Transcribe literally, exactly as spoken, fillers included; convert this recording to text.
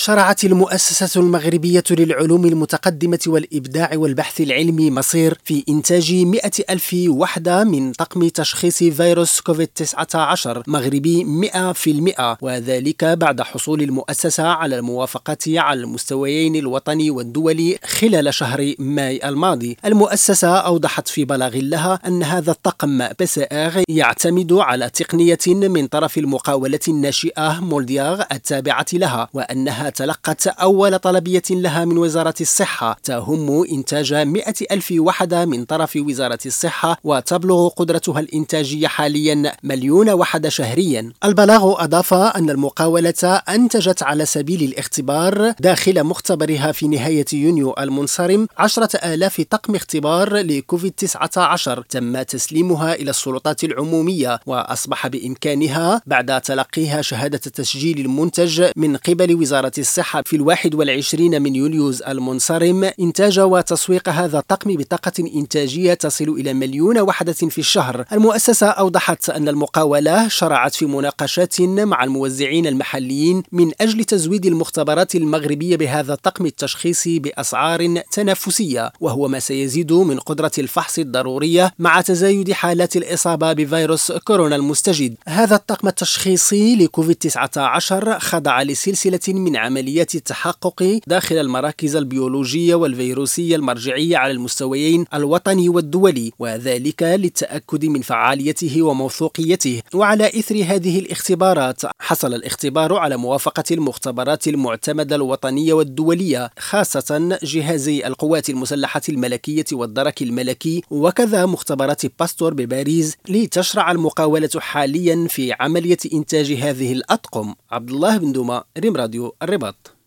شرعت المؤسسة المغربية للعلوم المتقدمة والإبداع والبحث العلمي مصير في إنتاج مئة ألف وحدة من طقم تشخيص فيروس كوفيد تسعة عشر مغربي مئة بالمئة، وذلك بعد حصول المؤسسة على الموافقة على المستويين الوطني والدولي خلال شهر ماي الماضي. المؤسسة أوضحت في بلاغ لها أن هذا الطقم بي سي آر يعتمد على تقنية من طرف المقاولة الناشئة مولدياغ التابعة لها، وأنها تلقت أول طلبية لها من وزارة الصحة تهم إنتاج مئة ألف وحدة من طرف وزارة الصحة، وتبلغ قدرتها الإنتاجية حاليا مليون وحدة شهريا. البلاغ أضاف أن المقاولة أنتجت على سبيل الاختبار داخل مختبرها في نهاية يونيو المنصرم عشرة آلاف طقم اختبار لكوفيد تسعة عشر تم تسليمها إلى السلطات العمومية، وأصبح بإمكانها بعد تلقيها شهادة تسجيل المنتج من قبل وزارة الصحة في الواحد والعشرين من يوليوز المنصرم إنتاج وتسويق هذا الطقم بطاقة إنتاجية تصل إلى مليون وحدة في الشهر. المؤسسة أوضحت أن المقاولة شرعت في مناقشات مع الموزعين المحليين من أجل تزويد المختبرات المغربية بهذا الطقم التشخيصي بأسعار تنافسية، وهو ما سيزيد من قدرة الفحص الضرورية مع تزايد حالات الإصابة بفيروس كورونا المستجد. هذا الطقم التشخيصي لكوفيد تسعة عشر خضع لسلسلة من عمليات التحقق داخل المراكز البيولوجية والفيروسية المرجعية على المستويين الوطني والدولي، وذلك للتأكد من فعاليته وموثوقيته. وعلى إثر هذه الاختبارات حصل الاختبار على موافقة المختبرات المعتمدة الوطنية والدولية، خاصة جهازي القوات المسلحة الملكية والدرك الملكي، وكذا مختبرات باستور بباريس، لتشرع المقاولة حاليا في عملية إنتاج هذه الأطقم. عبد الله بن دوما، ريم راديو الرباط.